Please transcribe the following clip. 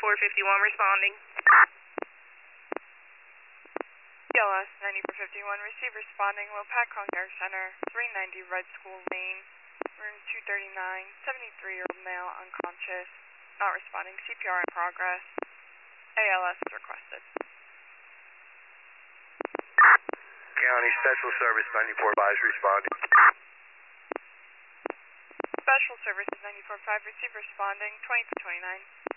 9451 responding. ELS 9451, receive responding, Lopatcong Air Center, 390 Red School Lane, room 239, 73-year-old male, unconscious, not responding, CPR in progress, ALS is requested. County Special Service 94 advise responding. Special Services 94.5, receive responding, 20 to 29.